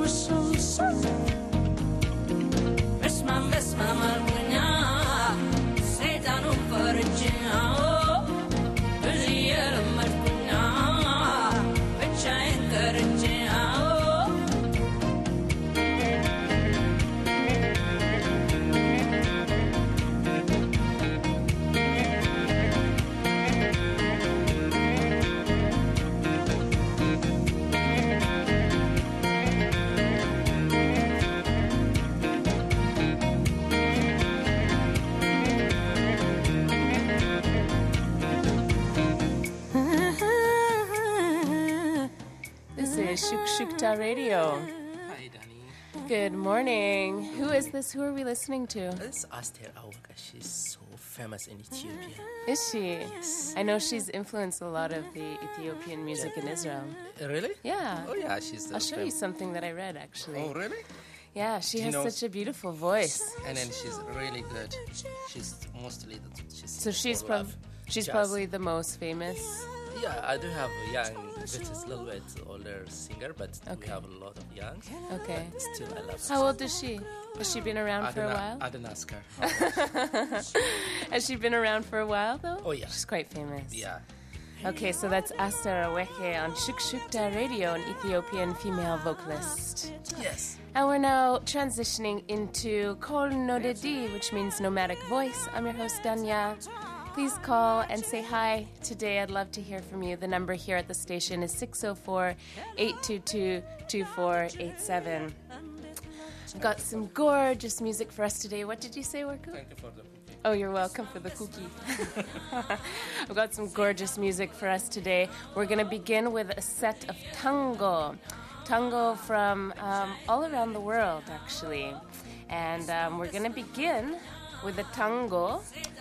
Shukta Radio. Hi, Danny. Good morning. Who is this? Who are we listening to? This is Aster Awaka. She's so famous in Ethiopia. Is she? Yes. I know she's influenced a lot of the Ethiopian music in Israel. Really? Yeah. Oh, yeah, she's I'll show you something that I read, actually. Oh, really? Yeah, she has such a beautiful voice. And then she's really good. She's mostly so she's probably the most famous. Yeah, I do have a young, which is a little bit older singer, but we have a lot of young. Okay. But still, I love her. How old is she? Has she been around for a while? I didn't ask her. Has she been around for a while, though? Oh, yeah. She's quite famous. Yeah. Okay, so that's Aster Aweke on Shukshukta Radio, an Ethiopian female vocalist. Yes. And we're now transitioning into Kol Nodedi, which means nomadic voice. I'm your host, Danya. Please call and say hi. Today, I'd love to hear from you. The number here at the station is 604-822-2487. I've got some gorgeous music for us today. What did you say, Warku? Thank you for the cookie. Oh, you're welcome for the cookie. I've got some gorgeous music for us today. We're going to begin with a set of tango. Tango from all around the world, actually. And we're going to begin with a tango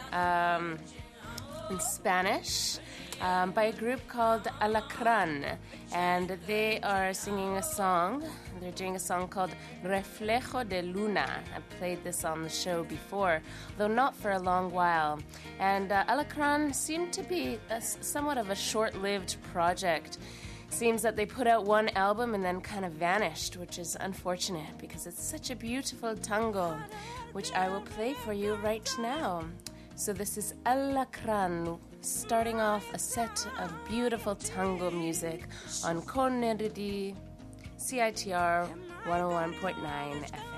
in Spanish by a group called Alacran, and they are singing a song. They're doing a song called Reflejo de Luna. I played this on the show before, though not for a long while. And Alacran seemed to be somewhat of a short-lived project. Seems that they put out one album and then kind of vanished, which is unfortunate because it's such a beautiful tango, which I will play for you right now. So this is Alacran, starting off a set of beautiful tango music on Kol Nodedi, CITR 101.9 FM.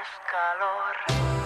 calor.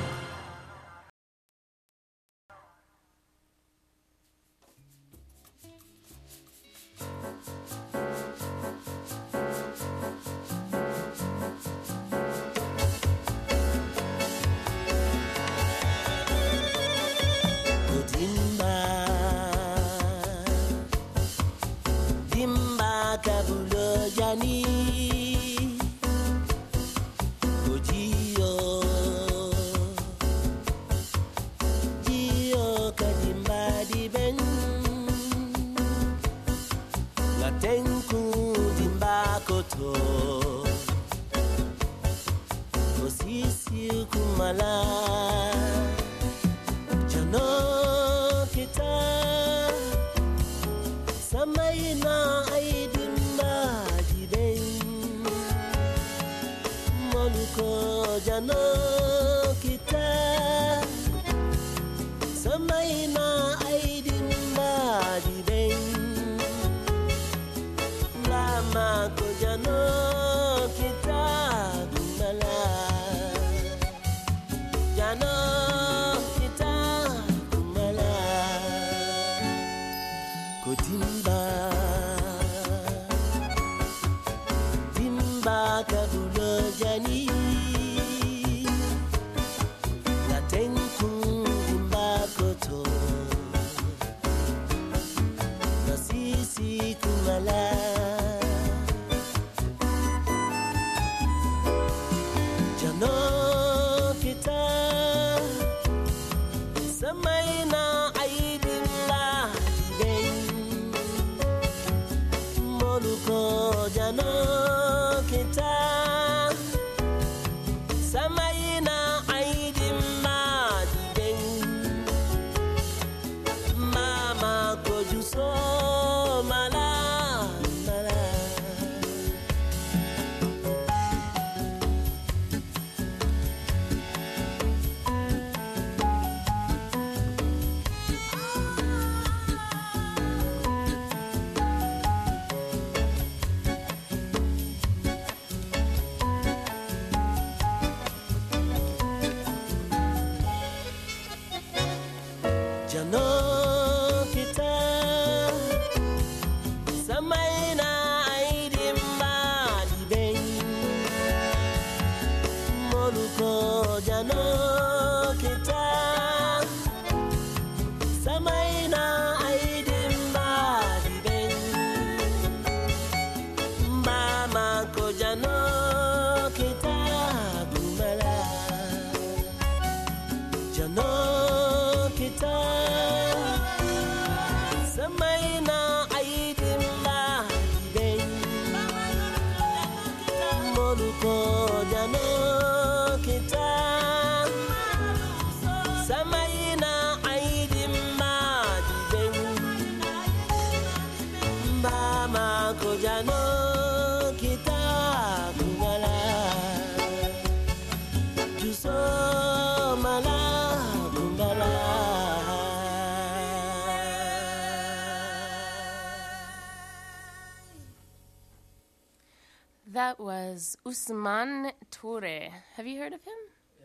That was Ousmane Touré. Have you heard of him?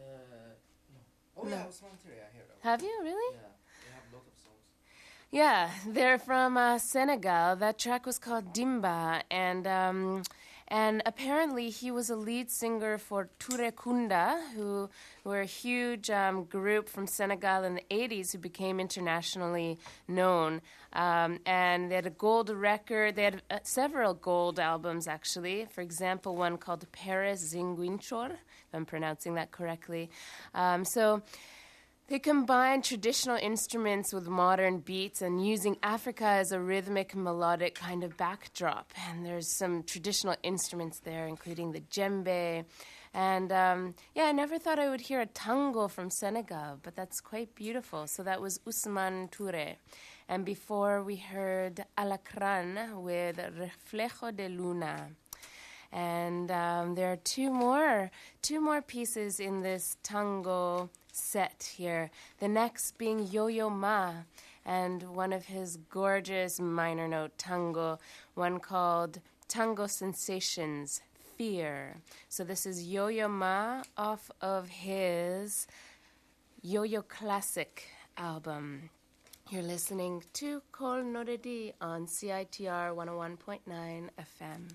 No. Oh, yeah, Ousmane Touré, I heard of. Have you, really? Yeah, they have a lot of songs. Yeah, they're from Senegal. That track was called Dimba, and apparently he was a lead singer for Touré Kunda, who were a huge group from Senegal in the 80s who became internationally known. And they had a gold record. They had several gold albums, actually. For example, one called Paris Zinguinchor, if I'm pronouncing that correctly. So they combine traditional instruments with modern beats and using Africa as a rhythmic, melodic kind of backdrop. And there's some traditional instruments there, including the djembe. And, I never thought I would hear a tango from Senegal, but that's quite beautiful. So that was Ousmane Touré. And before we heard Alacran with Reflejo de Luna. And there are two more pieces in this tango set here. The next being Yo-Yo Ma and one of his gorgeous minor note tango, one called Tango Sensations Fear. So this is Yo-Yo Ma off of his Yo-Yo Classic album. You're listening to Kol Noredi on CITR 101.9 FM.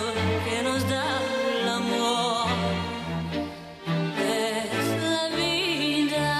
que nos da el amor. Es la vida.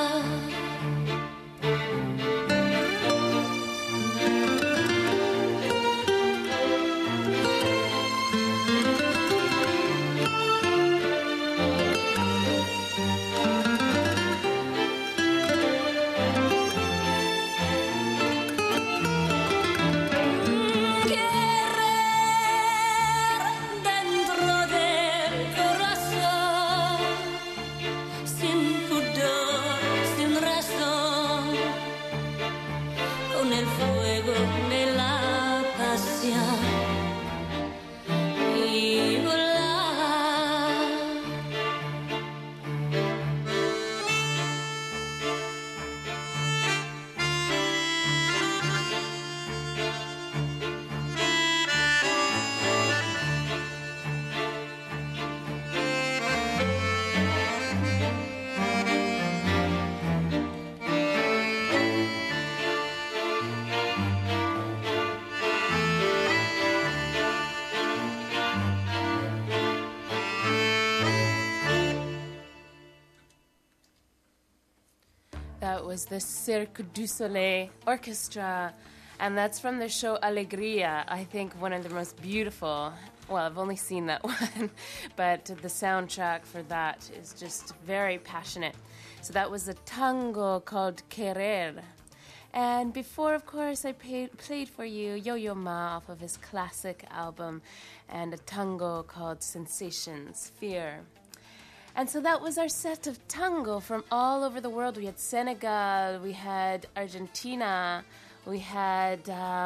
That was the Cirque du Soleil Orchestra, and that's from the show Alegria. I think one of the most beautiful, well, I've only seen that one, but the soundtrack for that is just very passionate. So that was a tango called Querer. And before, of course, I played for you Yo-Yo Ma off of his classic album, and a tango called Sensations, Fear. And so that was our set of tango from all over the world. We had Senegal, we had Argentina, we had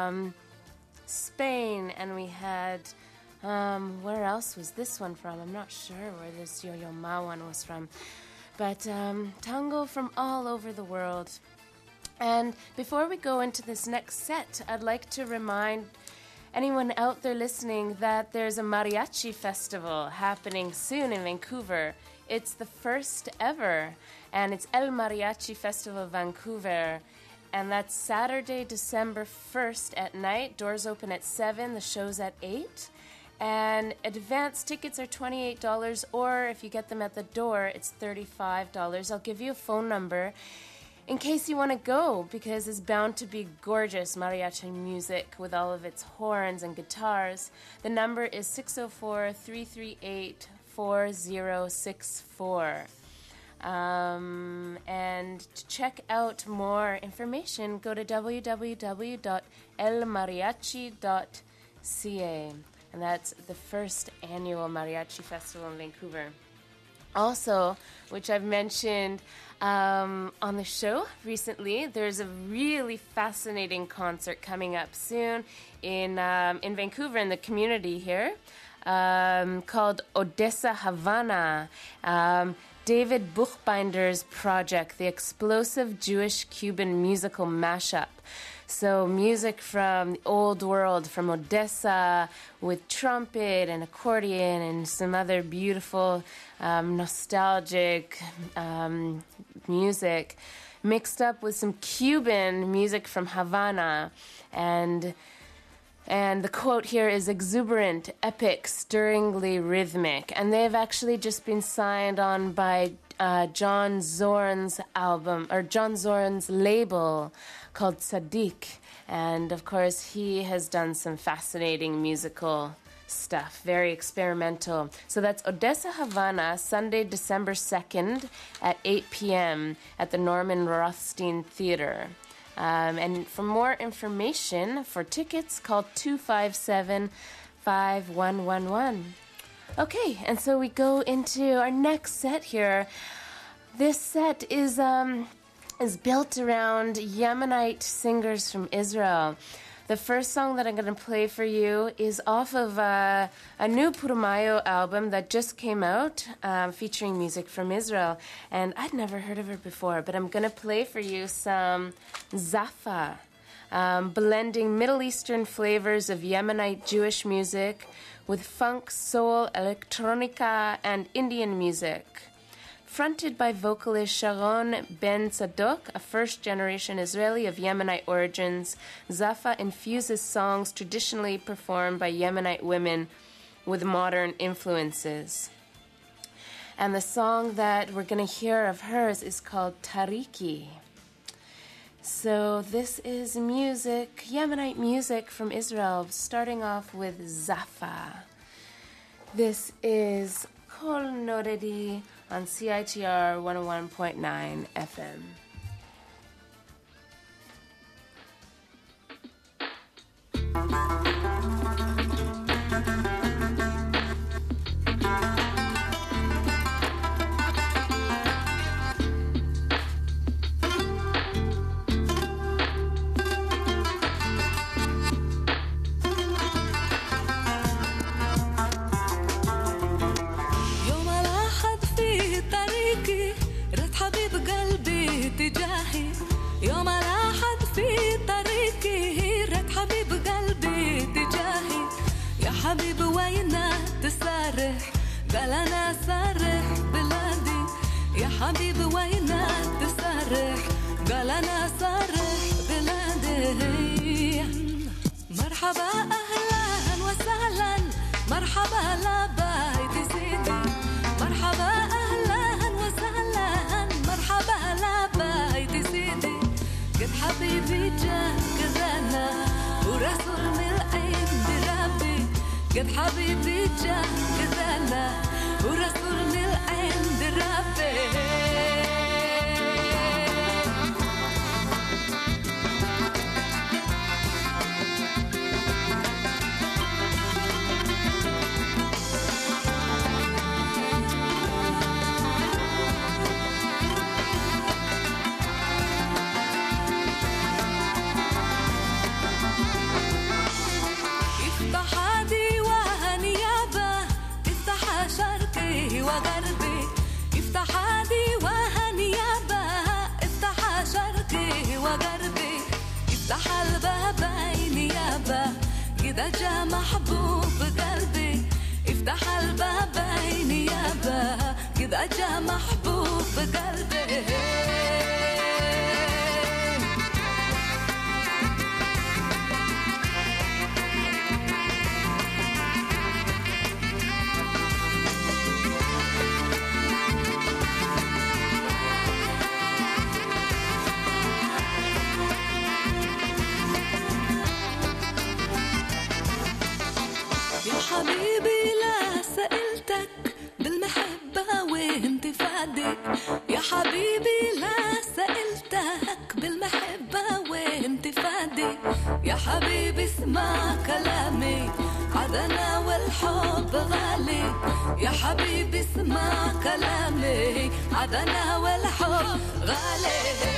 Spain, and we had, where else was this one from? I'm not sure where this Yo-Yo Ma one was from. But tango from all over the world. And before we go into this next set, I'd like to remind anyone out there listening that there's a mariachi festival happening soon in Vancouver. It's the first ever, and it's El Mariachi Festival Vancouver, and that's Saturday, December 1st at night. Doors open at 7, the show's at 8, and advance tickets are $28, or if you get them at the door, it's $35. I'll give you a phone number in case you want to go, because it's bound to be gorgeous mariachi music with all of its horns and guitars. The number is 604-338-4064. And to check out more information, go to www.elmariachi.ca. And that's the first annual Mariachi Festival in Vancouver. Also, which I've mentioned on the show recently, there's a really fascinating concert coming up soon in Vancouver, in the community here, called Odessa Havana. David Buchbinder's project, the explosive Jewish-Cuban musical mashup. So music from the old world, from Odessa, with trumpet and accordion and some other beautiful, nostalgic music, mixed up with some Cuban music from Havana. And the quote here is exuberant, epic, stirringly rhythmic. And they've actually just been signed on by John Zorn's label called Sadiq. And of course, he has done some fascinating musical stuff, very experimental. So that's Odessa Havana, Sunday, December 2nd at 8 p.m. at the Norman Rothstein Theater. And for more information, for tickets, call 257-5111. Okay, and so we go into our next set here. This set is built around Yemenite singers from Israel. The first song that I'm going to play for you is off of a new Putumayo album that just came out, featuring music from Israel. And I'd never heard of her before, but I'm going to play for you some Zafa, blending Middle Eastern flavors of Yemenite Jewish music with funk, soul, electronica, and Indian music. Fronted by vocalist Sharon Ben Sadok, a first-generation Israeli of Yemenite origins, Zafa infuses songs traditionally performed by Yemenite women with modern influences. And the song that we're going to hear of hers is called Tariki. So this is music, Yemenite music from Israel, starting off with Zafa. This is Kol Noredi on CITR 101.9 FM. يوم الأحد في طريقي رد حبيب قلبي تجاهي يا حبيب وينك تسرح قال أنا سرح بلادي يا حبيب وينك تسرح قال أنا سرح بلادي مرحبا أهلا وسهلا مرحبا لبيت سيدي مرحبا أهلا وسهلا مرحبا لبيت سيدي قد حبيبي جاء كذانا ورسول من عند ربي قد حبيبي جاء كذانا ورسول من عند ربي وغربي افتح هادي وهنيابة افتح شرقي وغربي افتح البابين يابا كده جا محبوب قلبي افتح البابين يابا كده جا محبوب قلبي حبيبي لا سألتك بالمحبة وانت فادي يا حبيبي لا سألتك بالمحبة وانت فادي يا حبيبي اسمع كلامي عدنا والحب غالي يا حبيبي اسمع كلامي عدنا والحب غالي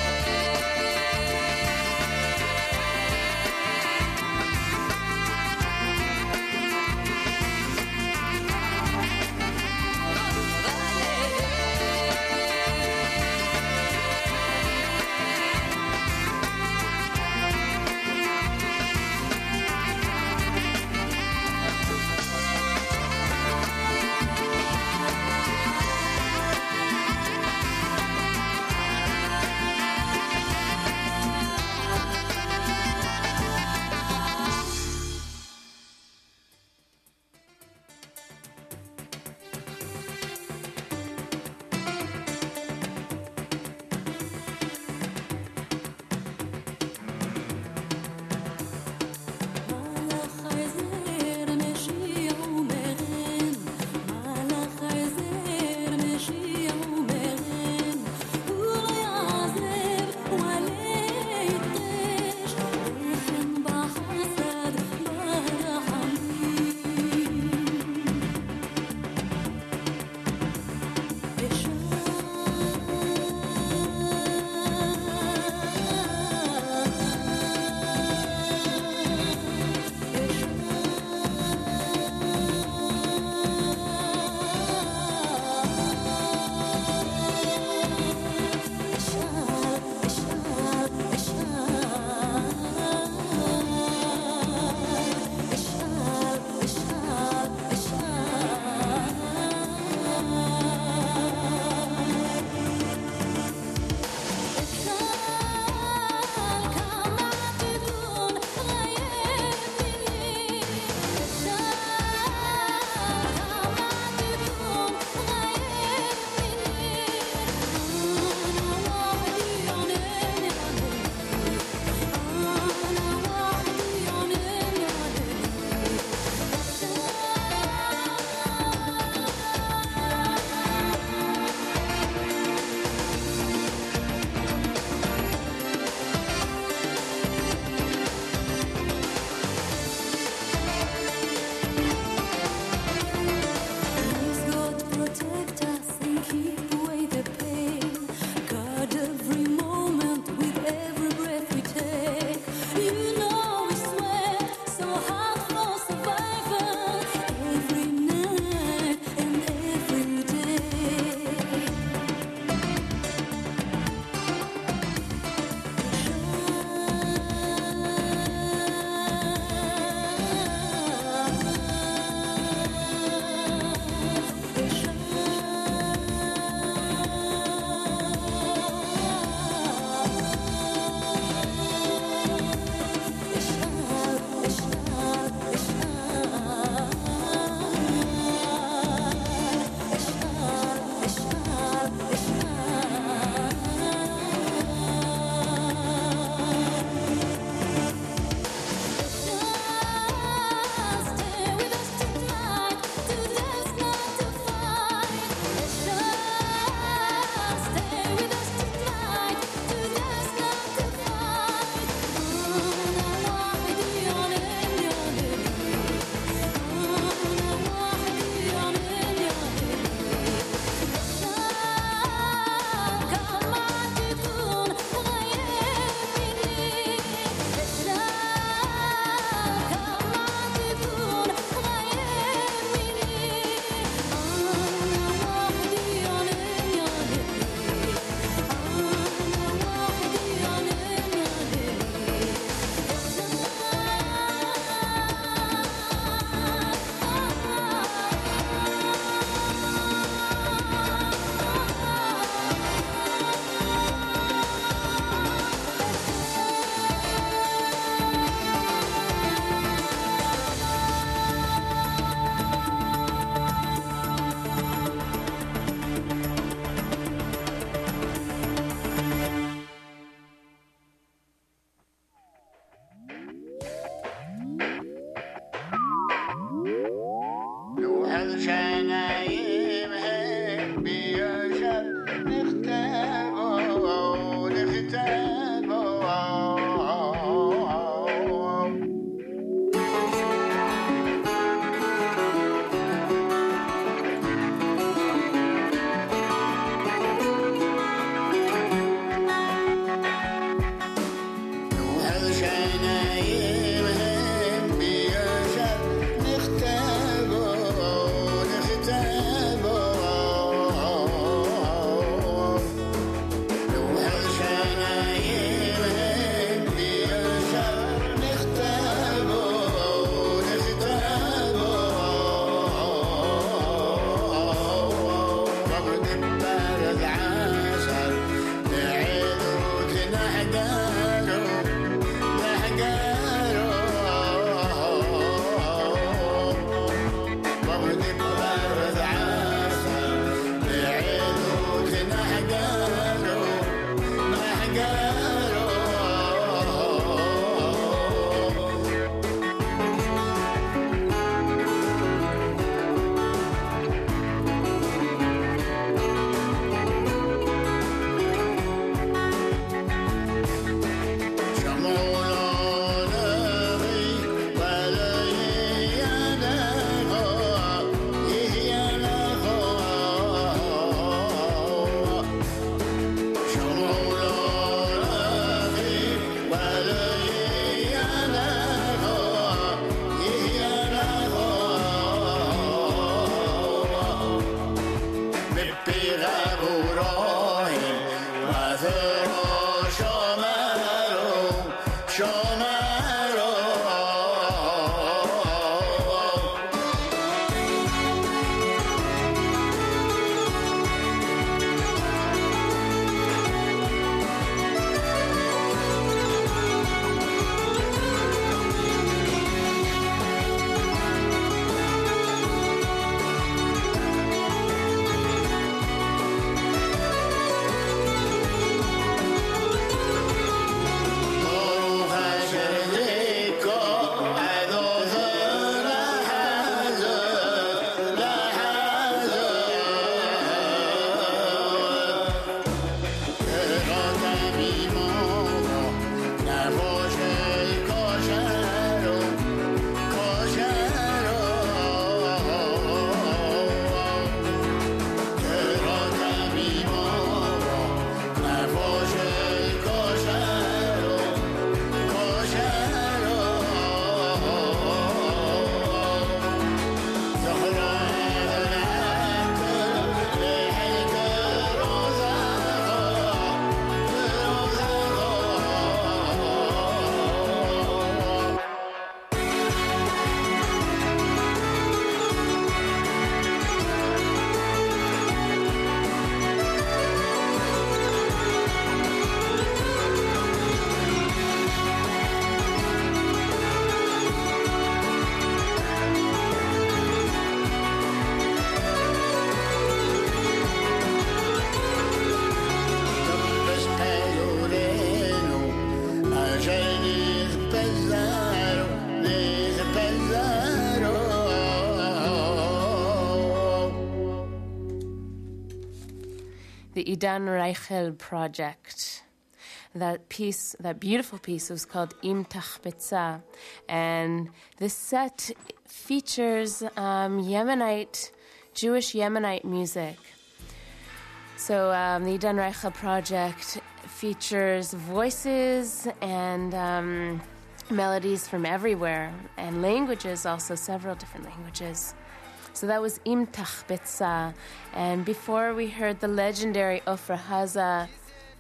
The Idan Reichel project. That piece, that beautiful piece, was called Im Tachbetza, and this set features Yemenite, Jewish Yemenite music. So the Idan Reichel project features voices and melodies from everywhere, and languages also, several different languages. So that was Im Tachbetza, and before we heard the legendary Ofra Haza,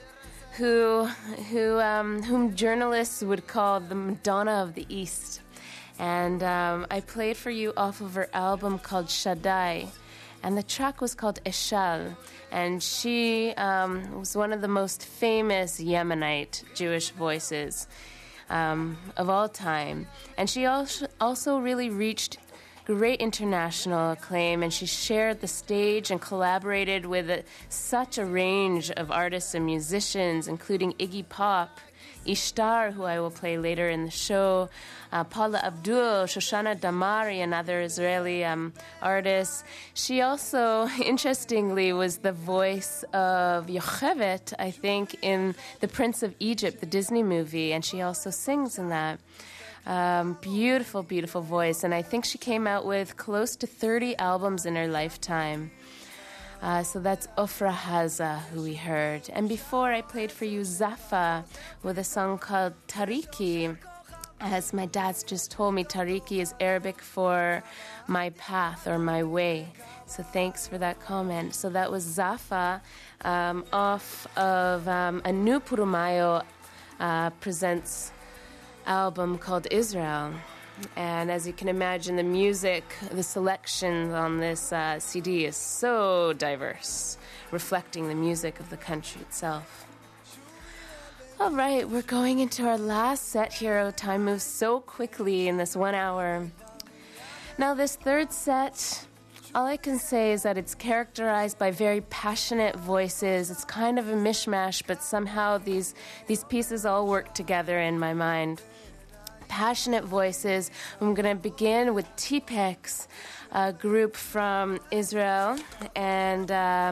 whom journalists would call the Madonna of the East. And I played for you off of her album called Shaddai, and the track was called Eshal, and she was one of the most famous Yemenite Jewish voices of all time. And she also really reached great international acclaim, and she shared the stage and collaborated with such a range of artists and musicians, including Iggy Pop, Ishtar, who I will play later in the show, Paula Abdul, Shoshana Damari, and other Israeli artists. She also, interestingly, was the voice of Yocheved, I think, in The Prince of Egypt, the Disney movie, and she also sings in that. Beautiful, beautiful voice, and I think she came out with close to 30 albums in her lifetime. So that's Ofra Haza, who we heard. And before I played for you Zafa with a song called Tariki. As my dad's just told me, Tariki is Arabic for my path or my way. So thanks for that comment. So that was Zafa off of a new Purumayo Presents album called Israel. And as you can imagine, the music, the selection on this CD is so diverse, reflecting the music of the country itself. All right, we're going into our last set here. Time moves so quickly in this 1 hour. Now, this third set, all I can say is that it's characterized by very passionate voices. It's kind of a mishmash, but somehow these pieces all work together in my mind. Passionate voices. I'm going to begin with Tipex, a group from Israel, and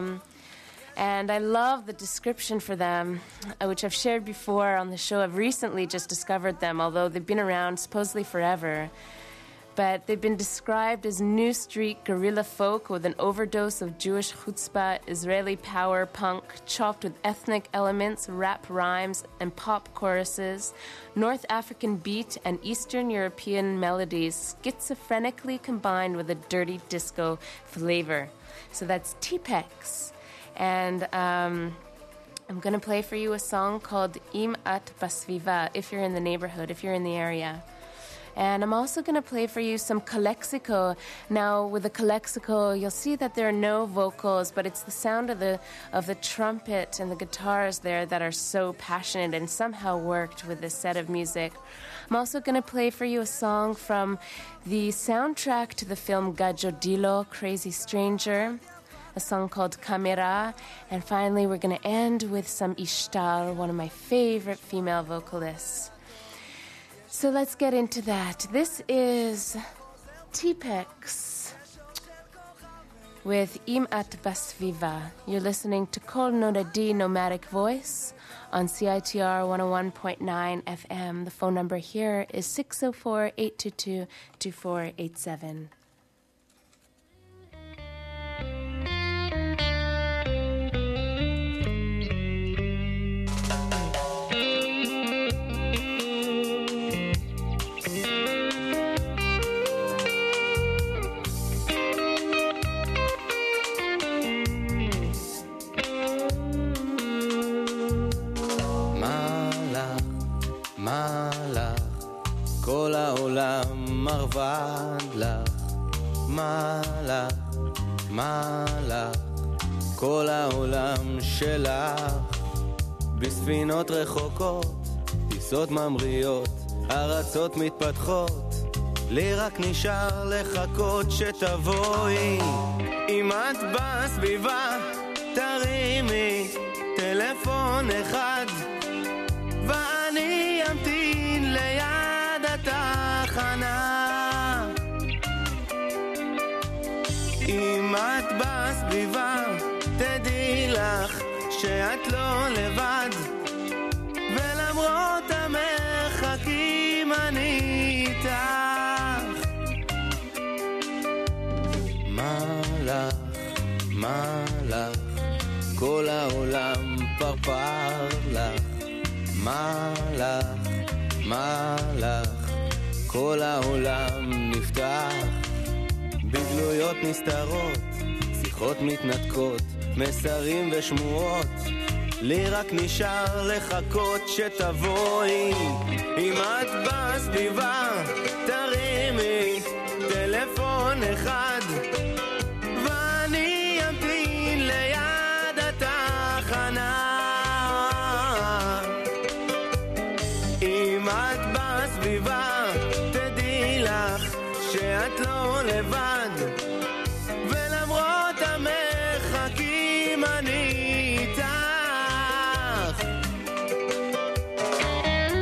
I love the description for them, which I've shared before on the show. I've recently just discovered them, although they've been around supposedly forever. But they've been described as new street guerrilla folk with an overdose of Jewish chutzpah, Israeli power punk, chopped with ethnic elements, rap rhymes, and pop choruses, North African beat and Eastern European melodies, schizophrenically combined with a dirty disco flavor. So that's Tipex. And I'm going to play for you a song called Im At Basviva, if you're in the neighborhood, if you're in the area. And I'm also going to play for you some Calexico. Now, with the Calexico, you'll see that there are no vocals, but it's the sound of the trumpet and the guitars there that are so passionate and somehow worked with this set of music. I'm also going to play for you a song from the soundtrack to the film Gajodilo, Crazy Stranger, a song called Camera. And finally, we're going to end with some Ishtar, one of my favorite female vocalists. So let's get into that. This is Tipex with Im At Basviva. You're listening to Kol Nodadi Nomadic Voice on CITR 101.9 FM. The phone number here is 604-822-2487. כל העולם מרבד לך, מלך, כל העולם שלך, בספינות רחוקות, טיסות ממריאות, ארצות מתפתחות, לי רק נשאר לחכות שתבואי, אם את בסביבה, תרימי טלפון אחד, ואני אמתין ליד התחנה. אם את בסביבה, תדעי לך שאת לא לבד, ולמרות המרחקים אני איתך. מלך, כל העולם פרפר לך, מלך, כל העולם נפתח, בגלויות נסתרות, שיחות מתנתקות, מסרים ושמועות, לי רק נשאר לחכות שתבואי, אם את בסביבה, תרימי טלפון אחד, ואני אמתין ליד התחנה. אם את בסביבה, תדעי לך שאת לא לבד, ולמרות המרחקים אני איתך.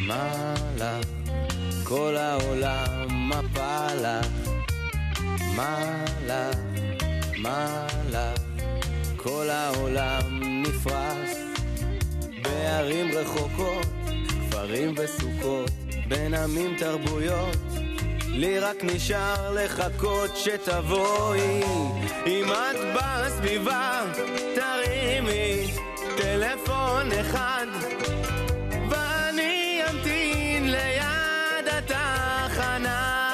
מלך, כל העולם מפלך, מלך, מלך, כל העולם נפרס, בערים רחוקות, כפרים וסוכות, בין עמים תרבויות, לי רק נשאר לחכות שתבואי, אם את בסביבה תרימי טלפון אחד, ואני אמתין ליד התחנה.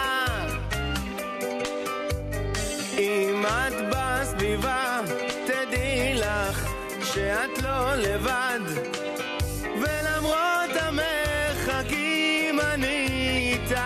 אם את בסביבה תדעי לך שאת לא לבד, ולמרות המרחקים אני איתך.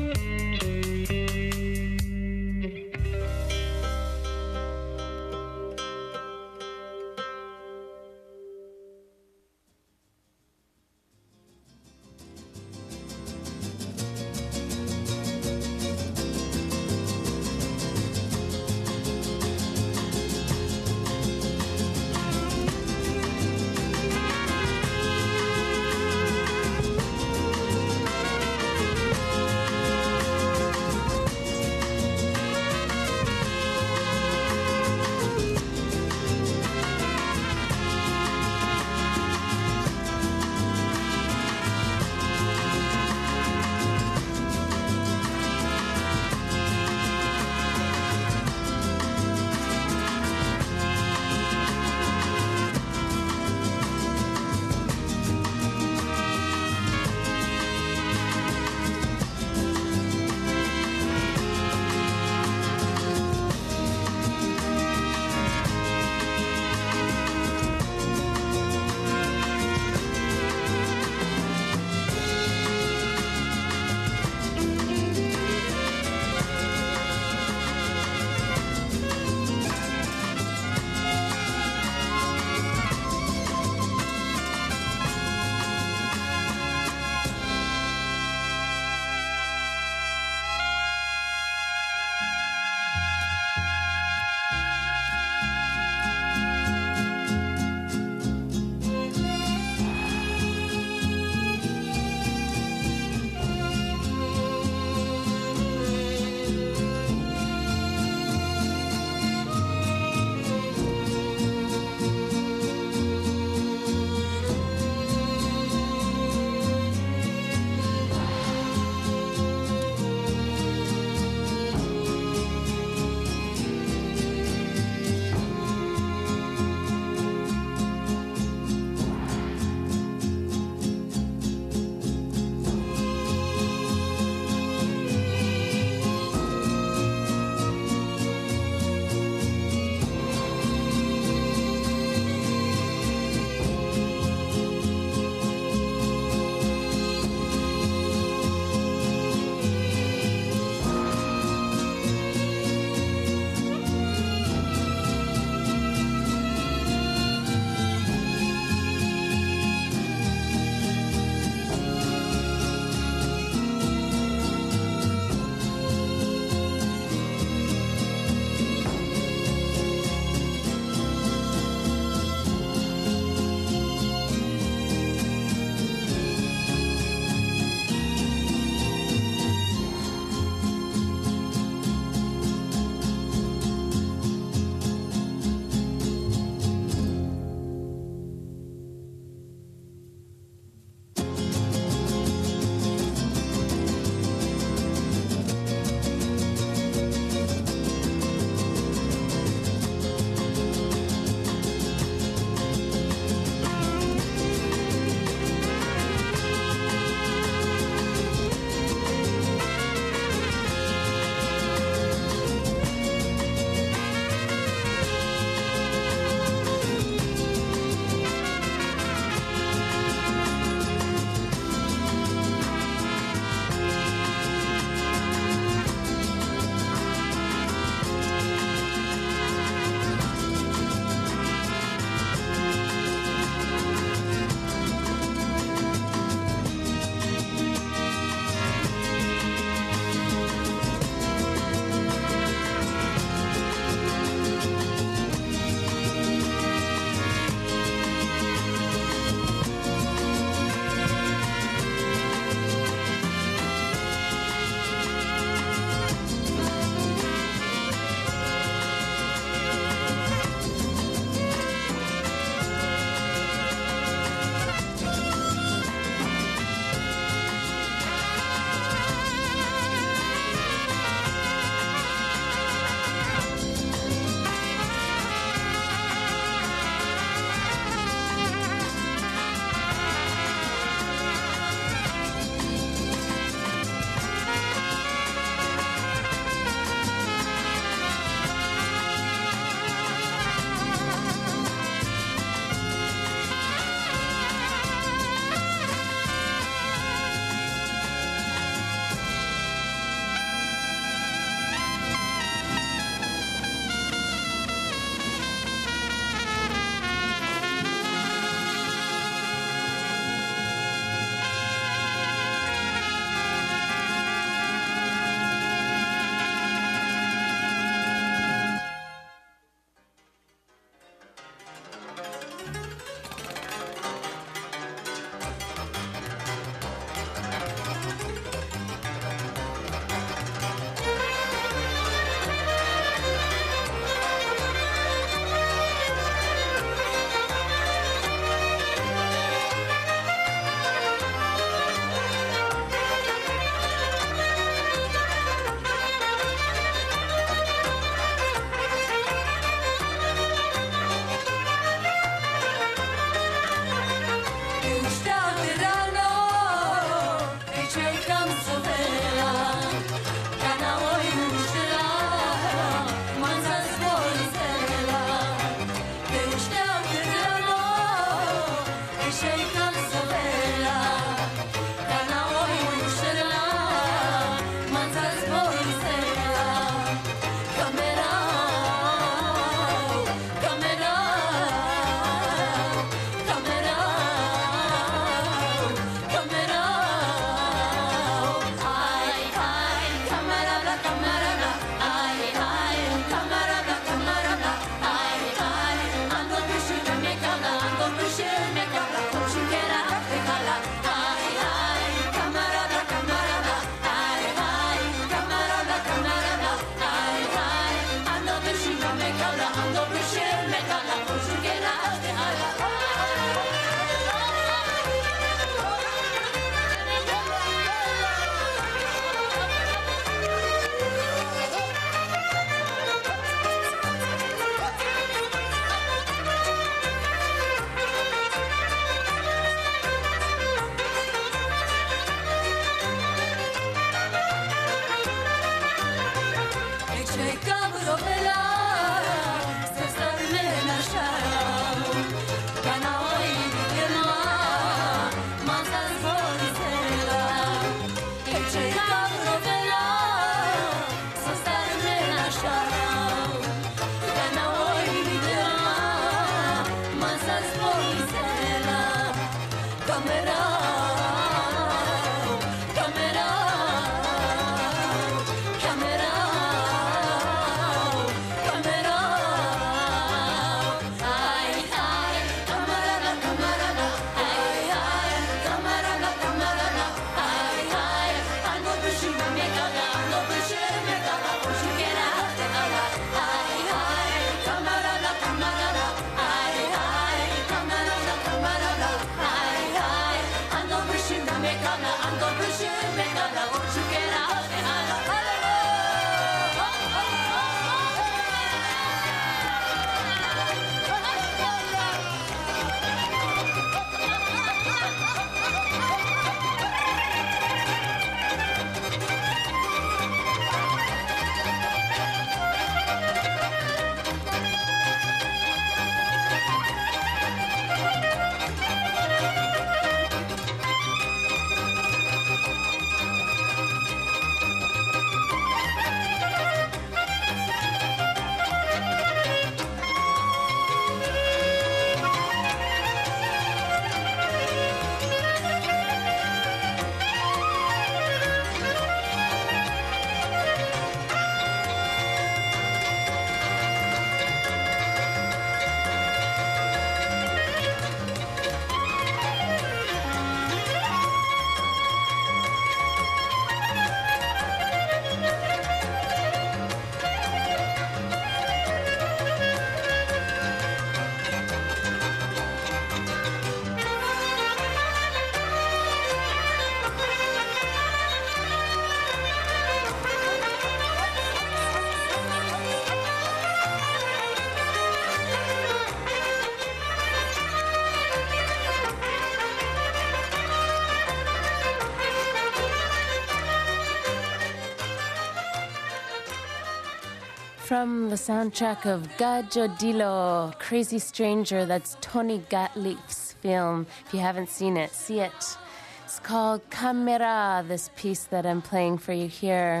from the soundtrack of Gajodilo, Crazy Stranger. That's Tony Gatliff's film. If you haven't seen it, see it. It's called Camera, this piece that I'm playing for you here.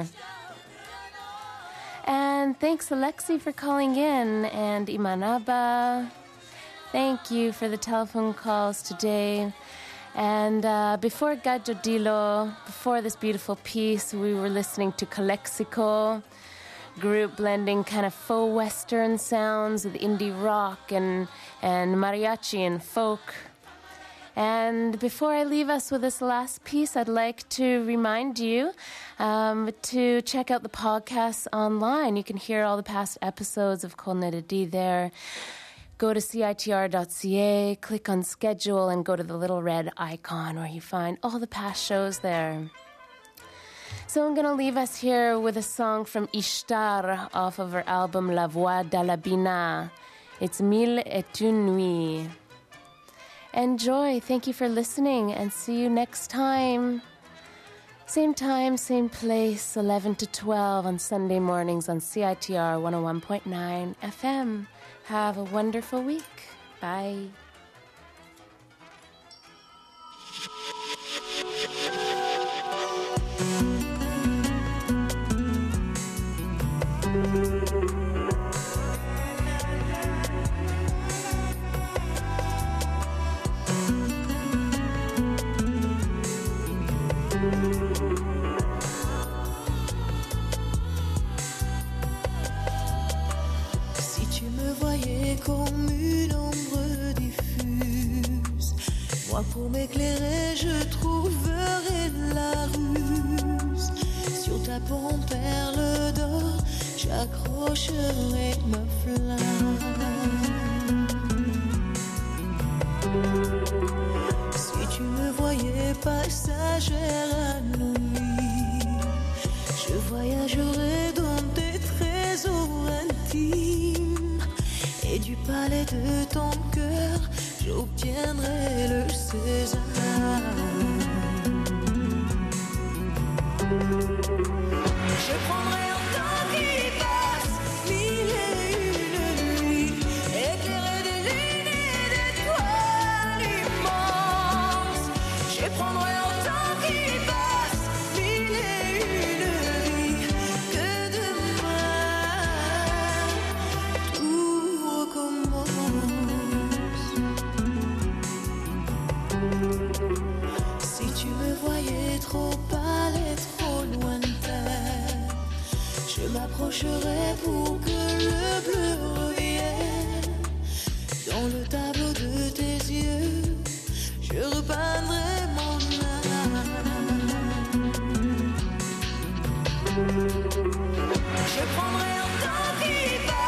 And thanks, Alexi, for calling in, and Imanaba. Thank you for the telephone calls today. And before Gajodilo, before this beautiful piece, we were listening to Calexico, group blending kind of faux western sounds with indie rock and mariachi and folk. And before I leave us with this last piece, I'd like to remind you to check out the podcasts online. You can hear all the past episodes of Kol Nidadi there. Go to CITR.ca, click on schedule, and go to the little red icon where you find all the past shows there. So I'm going to leave us here with a song from Ishtar off of her album La Voix d'Alabina. It's Mille et une nuits. Enjoy. Thank you for listening, and see you next time. Same time, same place, 11 to 12 on Sunday mornings on CITR 101.9 FM. Have a wonderful week. Bye. Comme une ombre diffuse, moi pour m'éclairer je trouverai la ruse. Sur ta peau en perle d'or, j'accrocherai ma flamme. Si tu me voyais passagère à nuit, je voyagerai dans tes trésors intimes. Et du palais de ton cœur, j'obtiendrai le sésame. Je prendrai un temps qui passe, mille et une nuits, éclairé des lunes et d'étoiles immenses. Je prendrai un temps qui passe, mille et une vies, que demain tout recommence. Si tu me voyais trop pâle et trop lointain, je m'approcherai pour que le bleu revienne. Dans le tableau de tes yeux, je repeindrai mon âme. Je prendrai un temps qui passe.